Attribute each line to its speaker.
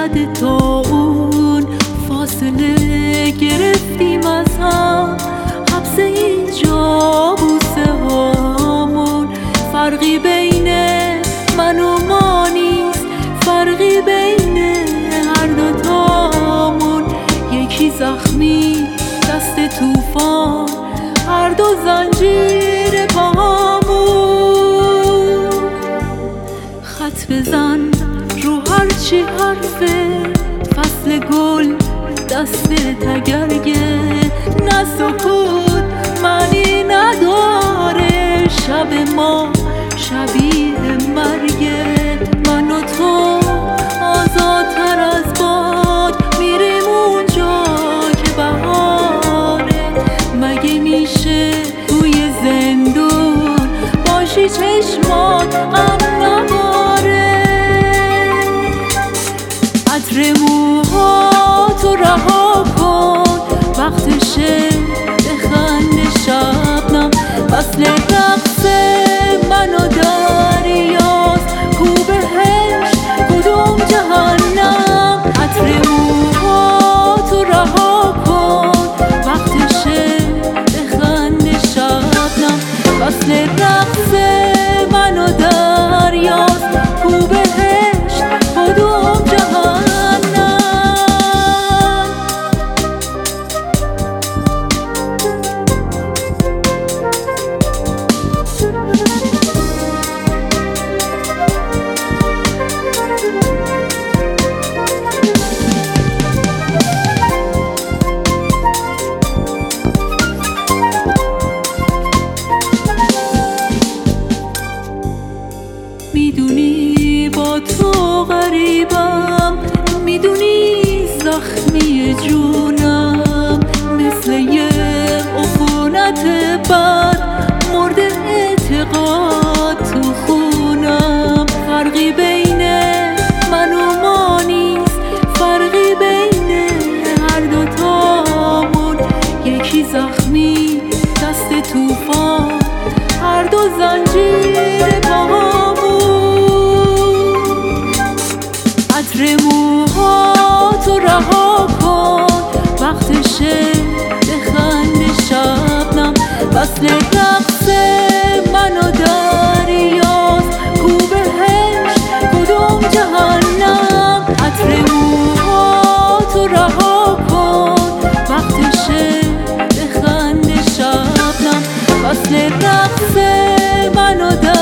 Speaker 1: حد طاعون فاصله گرفتیم از هم، حبس اینجا بوسه هامون. فرقی بین من و ما نیست، فرقی بین هر دوتامون. یکی زخمی دست طوفان، هر دو زنجیر پاهامون. خط بزن رو هرچی حرفه، فصل گل دست تگرگه. نه سکوت معنی نداره، شب ما شبیه مرگه. من و تو آزادتر از باد میریم اونجا که بهاره. مگه میشه توی زندون باشی چشمات غم نباره؟ عطر موهاتو رها کن، وقتشه بخنده شبنم. فصل رقص من و دریاست، کو بهشت کدوم جهنم. عطر موهاتو رها کن، وقتشه بخنده شبنم. فصل رقص من و دریاست، کو بهشت کدوم جهنم. میدونی با تو غریبم، میدونی زخمی جونم. مثل یه عفونت بد مرده اعتقاد تو خونم. فرقی بین من و ما نیست، فرقی بین هر دوتامون. یکی زخمی دست طوفان، هر دو زنجیر پاهامون. عطر موهاتو رها کن، وقتشه بخنده شبنم. فصل رقص من و دریاست، کو بهشت کدوم جهنم. عطر موهاتو رها کن، وقتشه بخنده شبنم. فصل رقص من و